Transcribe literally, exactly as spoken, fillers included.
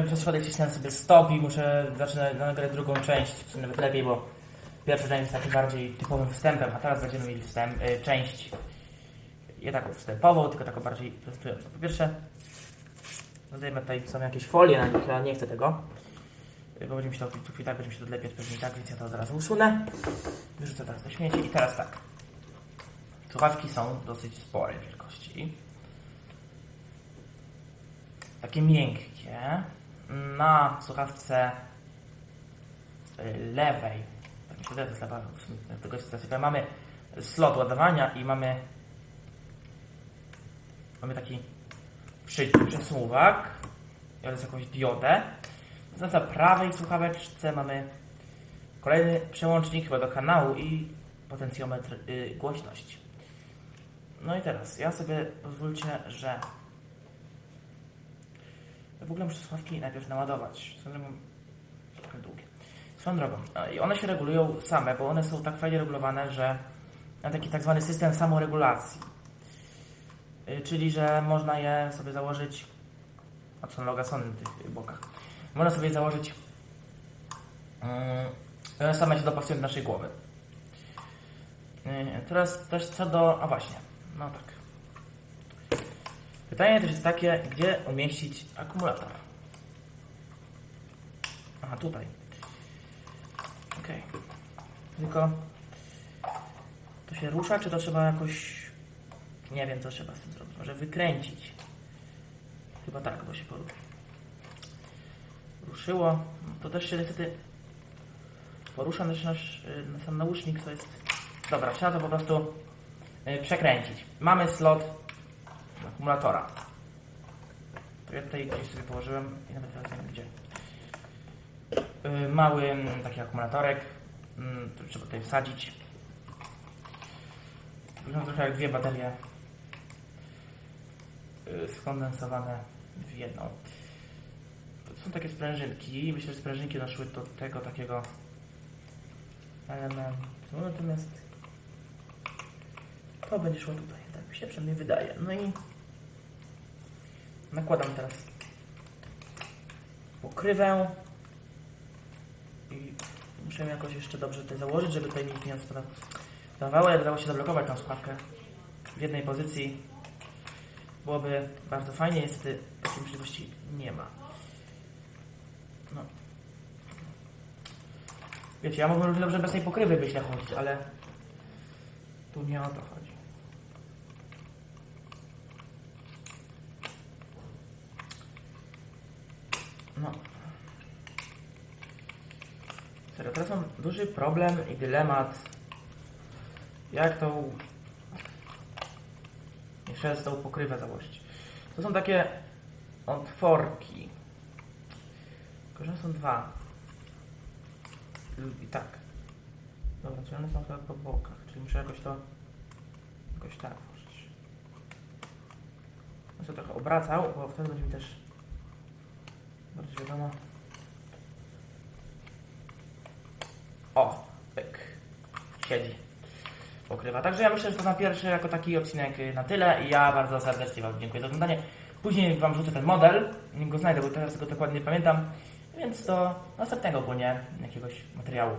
przez przypadek wcisnąłem sobie stop i muszę zaczynać nagrać drugą część, czy nawet lepiej, bo pierwsza część jest takim bardziej typowym wstępem, a teraz będziemy mieli wstęp, y, część nie taką wstępową, tylko taką bardziej prezentującą. Po pierwsze, dodajmy tutaj są jakieś folie na nich, ja nie chcę tego, bo będzie mi się to tu tak, będzie mi się to lepiej pewnie tak, więc ja to zaraz usunę. Wyrzucę teraz do śmieci i teraz tak. Słuchawki są dosyć sporej wielkości. Takie miękkie. Na słuchawce lewej, tak mi się wydaje, to jest lewa, tego jest klasyka, mamy slot ładowania i mamy mamy taki przesuwak, ale z jakąś diodę. Na prawej słuchaweczce mamy kolejny przełącznik chyba do kanału i potencjometr yy, głośności. No i teraz ja sobie pozwólcie, że w ogóle muszę słuchawki najpierw naładować. Są trochę długie. Swoją drogą. I one się regulują same, bo one są tak fajnie regulowane, że mam taki tak zwany system samoregulacji. Yy, czyli, że można je sobie założyć, a są logasony na tych bokach. Można sobie założyć yy, one same się dopasują do naszej głowy. Yy, teraz też co do... a właśnie. No tak. Pytanie też jest takie, gdzie umieścić akumulator. Aha, tutaj. Ok. Tylko to się rusza, czy to trzeba jakoś... nie wiem, co trzeba z tym zrobić. Może wykręcić. Chyba tak, bo się porusza. Ruszyło. No to też się niestety porusza nasz, nasz sam nausznik, co jest... Dobra, trzeba to po prostu przekręcić. Mamy slot akumulatora. To ja tutaj gdzieś sobie położyłem i nawet teraz nie wiem gdzie. Mały taki akumulatorek. To trzeba tutaj wsadzić. Wygląda trochę jak dwie baterie skondensowane w jedną. To są takie sprężynki. Myślę, że sprężynki doszły do tego takiego elementu. Natomiast to będzie szło tutaj. Tak mi się przynajmniej wydaje. No i nakładam teraz pokrywę i muszę ją jakoś jeszcze dobrze tutaj założyć, żeby tutaj nic nie odpadawało. Jak udało się zablokować tą słuchawkę w jednej pozycji, byłoby bardzo fajnie. Niestety takiej możliwości nie ma. No. Wiecie, ja mógłbym dobrze bez tej pokrywy by się chodzić, ale tu nie o to chodzi. No. Serio, teraz mam duży problem i dylemat, jak tą jeszcze z tą pokrywę założyć. To są takie otworki. Tylko, że są dwa. I tak. Dobra, czyli one są chyba po bokach, czyli muszę jakoś to jakoś tak włożyć. Ja sobie trochę obracał, bo wtedy będzie mi też bardziej wiadomo. O, pyk. Siedzi. Pokrywa. Także ja myślę, że to na pierwszy jako taki odcinek na tyle i ja bardzo serdecznie Wam dziękuję za oglądanie. Później Wam rzucę ten model, nim go znajdę, bo teraz tego dokładnie nie pamiętam, więc do następnego płynie jakiegoś materiału.